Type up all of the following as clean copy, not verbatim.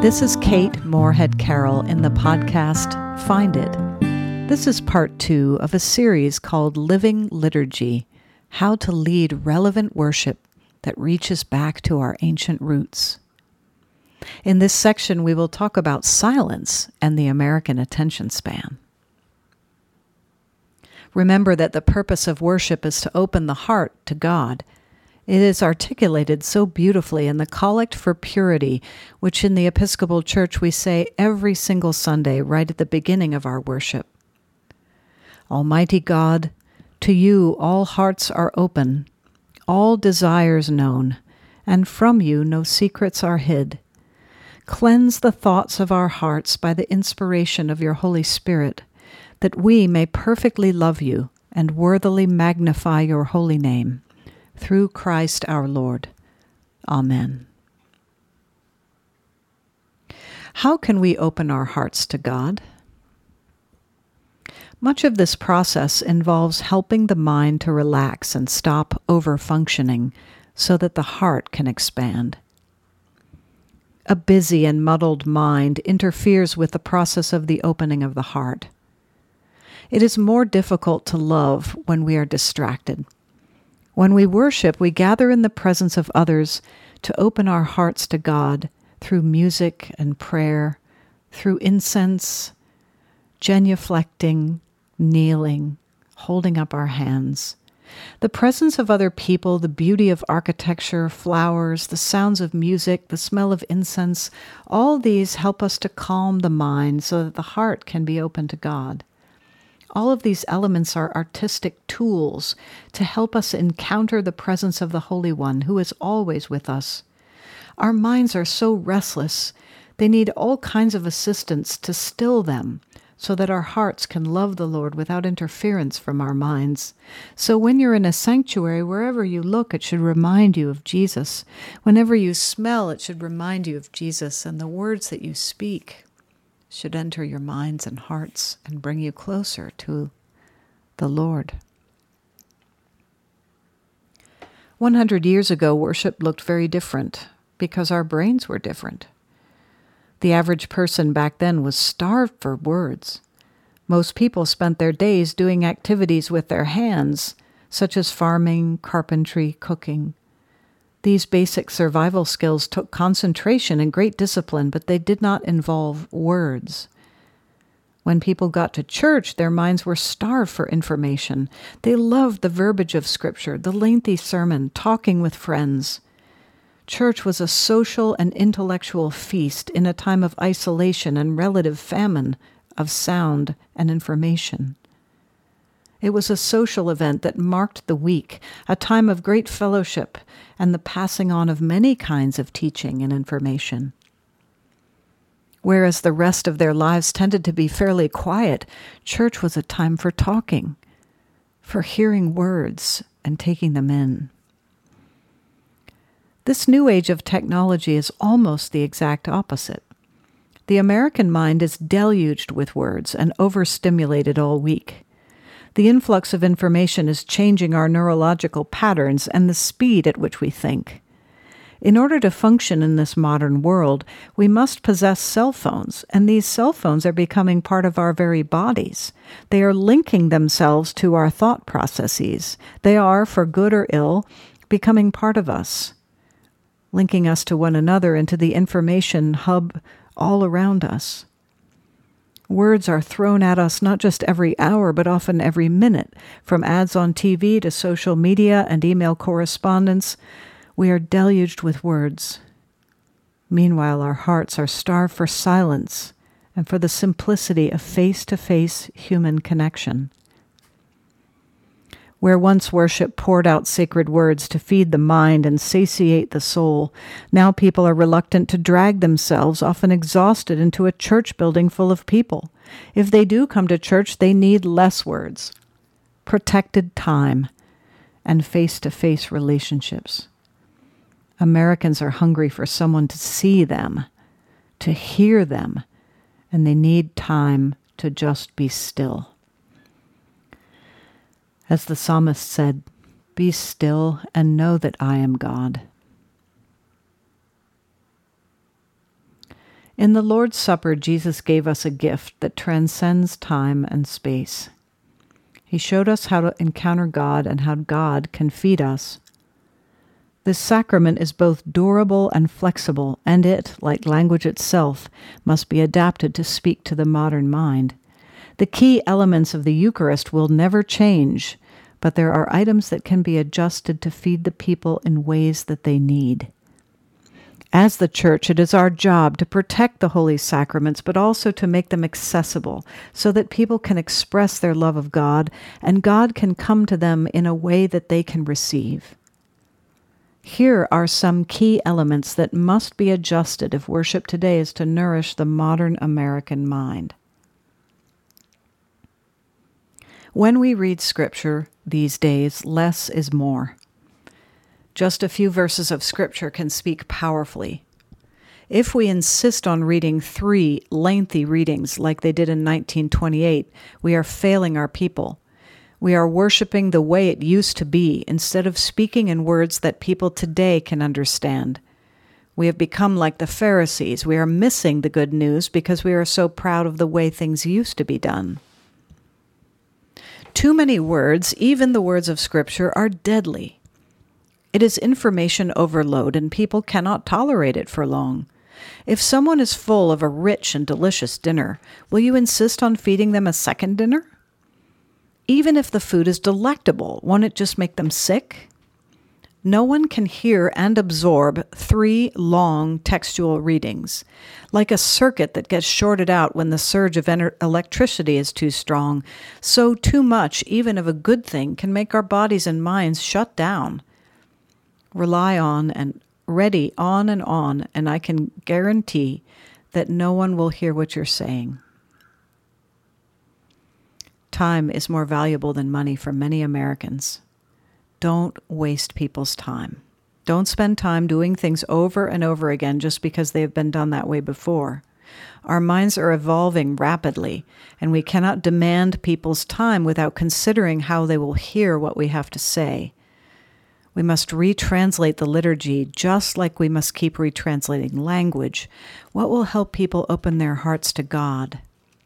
This is Kate Moorhead Carroll in the podcast Find It. This is part 2 of a series called Living Liturgy, How to Lead Relevant Worship that Reaches Back to Our Ancient Roots. In this section, we will talk about silence and the American attention span. Remember that the purpose of worship is to open the heart to God. It is articulated so beautifully in the Collect for Purity, which in the Episcopal Church we say every single Sunday right at the beginning of our worship. Almighty God, to you all hearts are open, all desires known, and from you no secrets are hid. Cleanse the thoughts of our hearts by the inspiration of your Holy Spirit, that we may perfectly love you and worthily magnify your holy name. Through Christ our Lord. Amen. How can we open our hearts to God? Much of this process involves helping the mind to relax and stop over-functioning so that the heart can expand. A busy and muddled mind interferes with the process of the opening of the heart. It is more difficult to love when we are distracted. When we worship, we gather in the presence of others to open our hearts to God through music and prayer, through incense, genuflecting, kneeling, holding up our hands. The presence of other people, the beauty of architecture, flowers, the sounds of music, the smell of incense, all these help us to calm the mind so that the heart can be open to God. All of these elements are artistic tools to help us encounter the presence of the Holy One, who is always with us. Our minds are so restless, they need all kinds of assistance to still them, so that our hearts can love the Lord without interference from our minds. So when you're in a sanctuary, wherever you look, it should remind you of Jesus. Whenever you smell, it should remind you of Jesus, and the words that you speak should enter your minds and hearts and bring you closer to the Lord. 100 years ago, worship looked very different because our brains were different. The average person back then was starved for words. Most people spent their days doing activities with their hands, such as farming, carpentry, cooking. These basic survival skills took concentration and great discipline, but they did not involve words. When people got to church, their minds were starved for information. They loved the verbiage of Scripture, the lengthy sermon, talking with friends. Church was a social and intellectual feast in a time of isolation and relative famine of sound and information. It was a social event that marked the week, a time of great fellowship and the passing on of many kinds of teaching and information. Whereas the rest of their lives tended to be fairly quiet, church was a time for talking, for hearing words and taking them in. This new age of technology is almost the exact opposite. The American mind is deluged with words and overstimulated all week. The influx of information is changing our neurological patterns and the speed at which we think. In order to function in this modern world, we must possess cell phones, and these cell phones are becoming part of our very bodies. They are linking themselves to our thought processes. They are, for good or ill, becoming part of us, linking us to one another into the information hub all around us. Words are thrown at us not just every hour, but often every minute. From ads on TV to social media and email correspondence, we are deluged with words. Meanwhile, our hearts are starved for silence and for the simplicity of face-to-face human connection. Where once worship poured out sacred words to feed the mind and satiate the soul, now people are reluctant to drag themselves, often exhausted, into a church building full of people. If they do come to church, they need less words, protected time, and face-to-face relationships. Americans are hungry for someone to see them, to hear them, and they need time to just be still. As the psalmist said, "Be still and know that I am God." In the Lord's Supper, Jesus gave us a gift that transcends time and space. He showed us how to encounter God and how God can feed us. This sacrament is both durable and flexible, and it, like language itself, must be adapted to speak to the modern mind. The key elements of the Eucharist will never change, but there are items that can be adjusted to feed the people in ways that they need. As the Church, it is our job to protect the holy sacraments, but also to make them accessible so that people can express their love of God and God can come to them in a way that they can receive. Here are some key elements that must be adjusted if worship today is to nourish the modern American mind. When we read Scripture these days, less is more. Just a few verses of Scripture can speak powerfully. If we insist on reading 3 lengthy readings like they did in 1928, we are failing our people. We are worshiping the way it used to be instead of speaking in words that people today can understand. We have become like the Pharisees. We are missing the good news because we are so proud of the way things used to be done. Too many words, even the words of Scripture, are deadly. It is information overload, and people cannot tolerate it for long. If someone is full of a rich and delicious dinner, will you insist on feeding them a second dinner? Even if the food is delectable, won't it just make them sick? No one can hear and absorb 3 long textual readings. Like a circuit that gets shorted out when the surge of electricity is too strong, so too much, even of a good thing, can make our bodies and minds shut down. Rely on and ready on, and I can guarantee that no one will hear what you're saying. Time is more valuable than money for many Americans. Don't waste people's time. Don't spend time doing things over and over again just because they have been done that way before. Our minds are evolving rapidly, and we cannot demand people's time without considering how they will hear what we have to say. We must retranslate the liturgy just like we must keep retranslating language. What will help people open their hearts to God?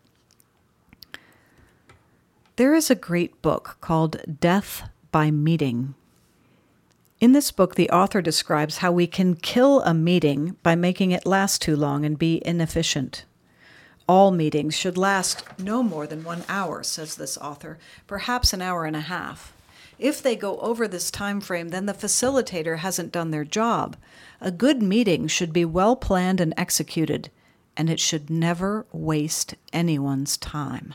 There is a great book called Death by Meeting. In this book, the author describes how we can kill a meeting by making it last too long and be inefficient. All meetings should last no more than 1 hour, says this author, perhaps an hour and a half. If they go over this time frame, then the facilitator hasn't done their job. A good meeting should be well planned and executed, and it should never waste anyone's time.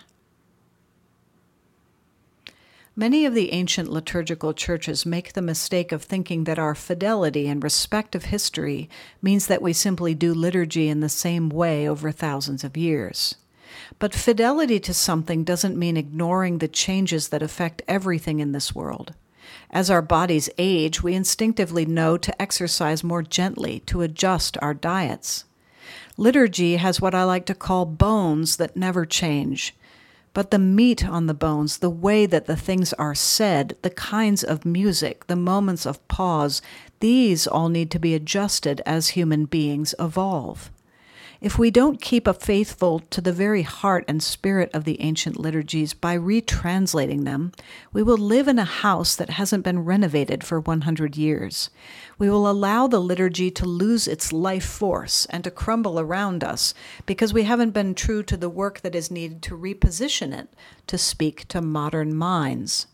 Many of the ancient liturgical churches make the mistake of thinking that our fidelity and respect of history means that we simply do liturgy in the same way over thousands of years. But fidelity to something doesn't mean ignoring the changes that affect everything in this world. As our bodies age, we instinctively know to exercise more gently, to adjust our diets. Liturgy has what I like to call bones that never change. But the meat on the bones, the way that the things are said, the kinds of music, the moments of pause, these all need to be adjusted as human beings evolve. If we don't keep faithful to the very heart and spirit of the ancient liturgies by retranslating them, we will live in a house that hasn't been renovated for 100 years. We will allow the liturgy to lose its life force and to crumble around us because we haven't been true to the work that is needed to reposition it to speak to modern minds.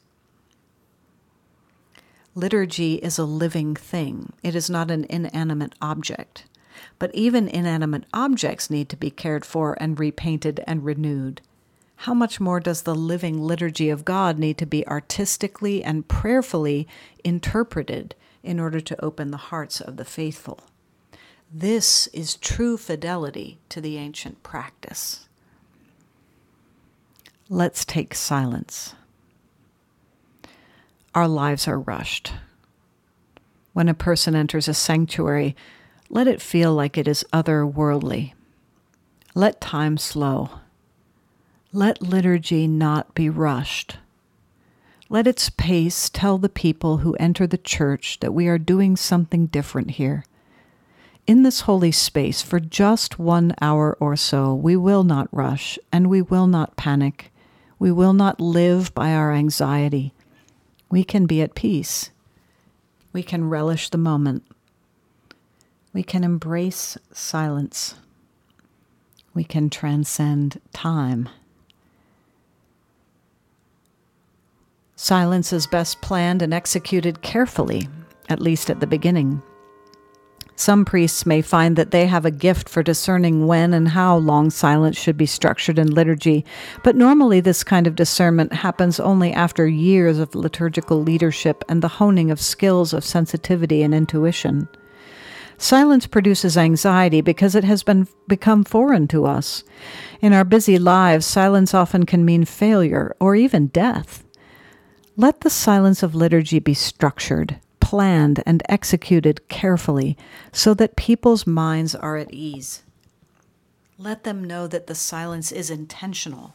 Liturgy is a living thing. It is not an inanimate object. But even inanimate objects need to be cared for and repainted and renewed. How much more does the living liturgy of God need to be artistically and prayerfully interpreted in order to open the hearts of the faithful? This is true fidelity to the ancient practice. Let's take silence. Our lives are rushed. When a person enters a sanctuary, let it feel like it is otherworldly. Let time slow. Let liturgy not be rushed. Let its pace tell the people who enter the church that we are doing something different here. in this holy space for just 1 hour or so, we will not rush and we will not panic. We will not live by our anxiety. We can be at peace. We can relish the moment. We can embrace silence. We can transcend time. Silence is best planned and executed carefully, at least at the beginning. Some priests may find that they have a gift for discerning when and how long silence should be structured in liturgy, but normally this kind of discernment happens only after years of liturgical leadership and the honing of skills of sensitivity and intuition. Silence produces anxiety because it has become foreign to us. In our busy lives, silence often can mean failure or even death. Let the silence of liturgy be structured, planned, and executed carefully so that people's minds are at ease. Let them know that the silence is intentional.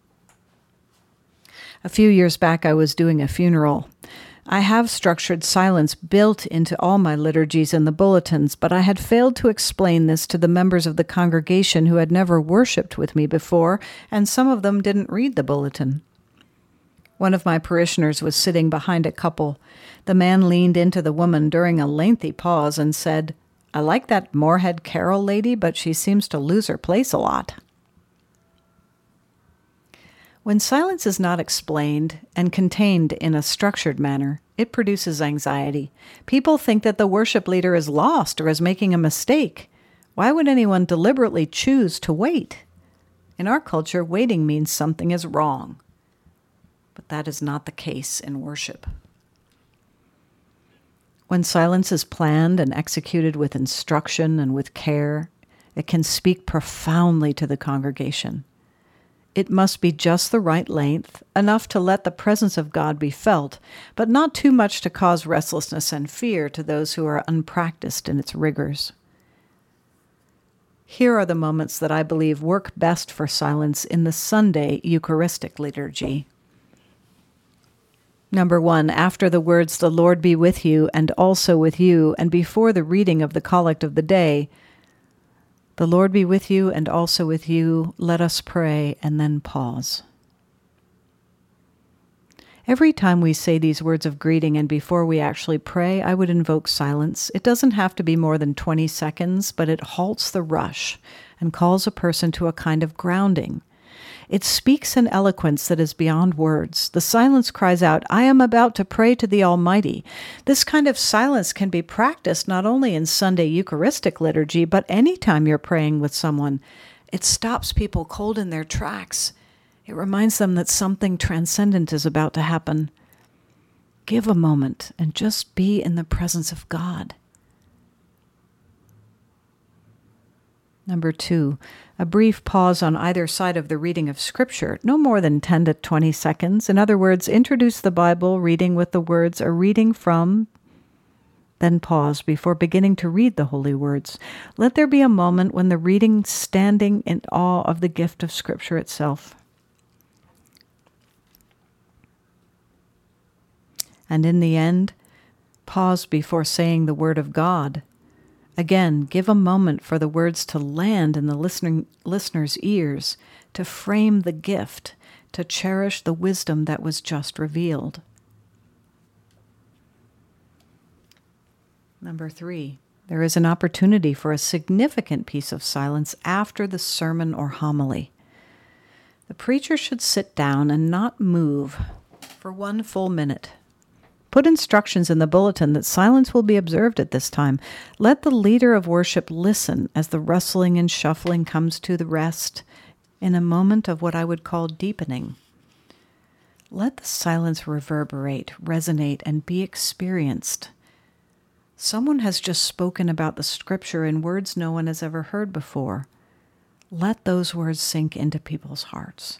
A few years back, I was doing a funeral. I have structured silence built into all my liturgies and the bulletins, but I had failed to explain this to the members of the congregation who had never worshipped with me before, and some of them didn't read the bulletin. One of my parishioners was sitting behind a couple. The man leaned into the woman during a lengthy pause and said, "I like that Moorhead Carroll lady, but she seems to lose her place a lot." When silence is not explained and contained in a structured manner, it produces anxiety. People think that the worship leader is lost or is making a mistake. Why would anyone deliberately choose to wait? In our culture, waiting means something is wrong. But that is not the case in worship. When silence is planned and executed with instruction and with care, it can speak profoundly to the congregation. It must be just the right length, enough to let the presence of God be felt, but not too much to cause restlessness and fear to those who are unpracticed in its rigors. Here are the moments that I believe work best for silence in the Sunday Eucharistic liturgy. Number 1, after the words, "The Lord be with you and also with you," and before the reading of the collect of the day, "The Lord be with you and also with you, let us pray," and then pause. Every time we say these words of greeting and before we actually pray, I would invoke silence. It doesn't have to be more than 20 seconds, but it halts the rush and calls a person to a kind of grounding. It speaks an eloquence that is beyond words. The silence cries out, "I am about to pray to the Almighty." This kind of silence can be practiced not only in Sunday Eucharistic liturgy, but any time you're praying with someone. It stops people cold in their tracks. It reminds them that something transcendent is about to happen. Give a moment and just be in the presence of God. Number 2, a brief pause on either side of the reading of Scripture, no more than 10 to 20 seconds. In other words, introduce the Bible reading with the words "a reading from," then pause before beginning to read the holy words. Let there be a moment when the reading standing in awe of the gift of Scripture itself. And in the end, pause before saying the word of God. Again, give a moment for the words to land in the listener's ears, to frame the gift, to cherish the wisdom that was just revealed. Number 3, there is an opportunity for a significant piece of silence after the sermon or homily. The preacher should sit down and not move for 1 full minute. Put instructions in the bulletin that silence will be observed at this time. Let the leader of worship listen as the rustling and shuffling comes to the rest in a moment of what I would call deepening. Let the silence reverberate, resonate, and be experienced. Someone has just spoken about the Scripture in words no one has ever heard before. Let those words sink into people's hearts.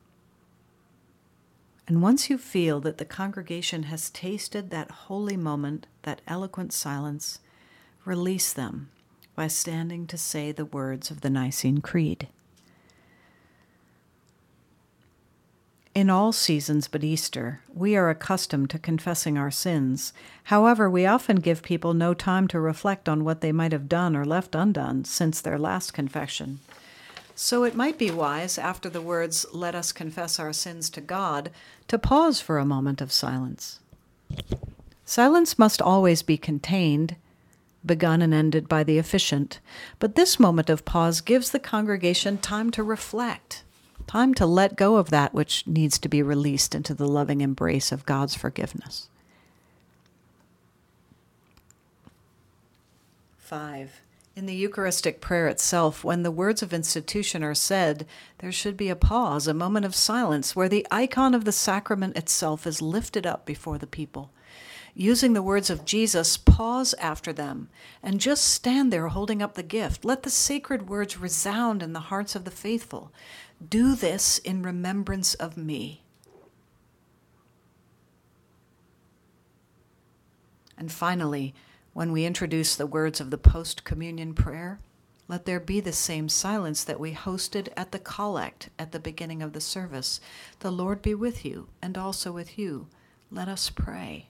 And once you feel that the congregation has tasted that holy moment, that eloquent silence, release them by standing to say the words of the Nicene Creed. In all seasons but Easter, we are accustomed to confessing our sins. However, we often give people no time to reflect on what they might have done or left undone since their last confession. So it might be wise, after the words, "Let us confess our sins to God," to pause for a moment of silence. Silence must always be contained, begun and ended by the officiant, but this moment of pause gives the congregation time to reflect. Time to let go of that which needs to be released into the loving embrace of God's forgiveness. 5. In the Eucharistic prayer itself, when the words of institution are said, there should be a pause, a moment of silence, where the icon of the sacrament itself is lifted up before the people. Using the words of Jesus, pause after them, and just stand there holding up the gift. Let the sacred words resound in the hearts of the faithful. Do this in remembrance of me. And finally, when we introduce the words of the post-communion prayer, let there be the same silence that we hosted at the collect at the beginning of the service. The Lord be with you, and also with you. Let us pray.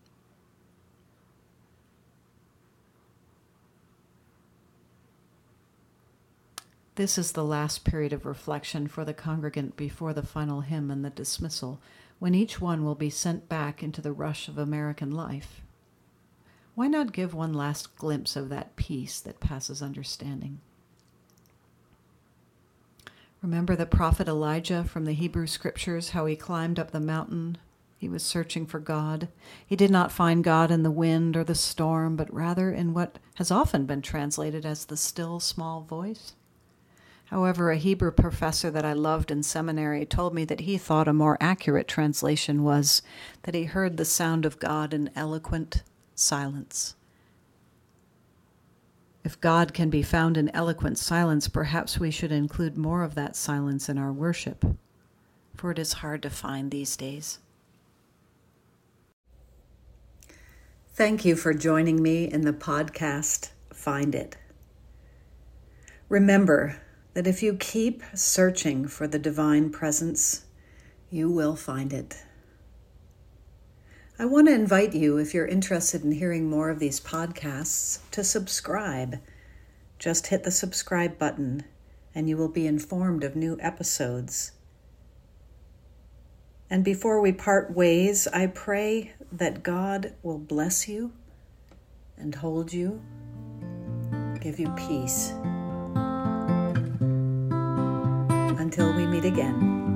This is the last period of reflection for the congregant before the final hymn and the dismissal, when each one will be sent back into the rush of American life. Why not give one last glimpse of that peace that passes understanding? Remember the prophet Elijah from the Hebrew Scriptures, how he climbed up the mountain. He was searching for God. He did not find God in the wind or the storm, but rather in what has often been translated as the still small voice. However, a Hebrew professor that I loved in seminary told me that he thought a more accurate translation was that he heard the sound of God in eloquent silence. If God can be found in eloquent silence, perhaps we should include more of that silence in our worship, for it is hard to find these days. Thank you for joining me in the podcast, Find It. Remember that if you keep searching for the divine presence, you will find it. I want to invite you, if you're interested in hearing more of these podcasts, to subscribe. Just hit the subscribe button and you will be informed of new episodes. And before we part ways, I pray that God will bless you and hold you, give you peace. Until we meet again.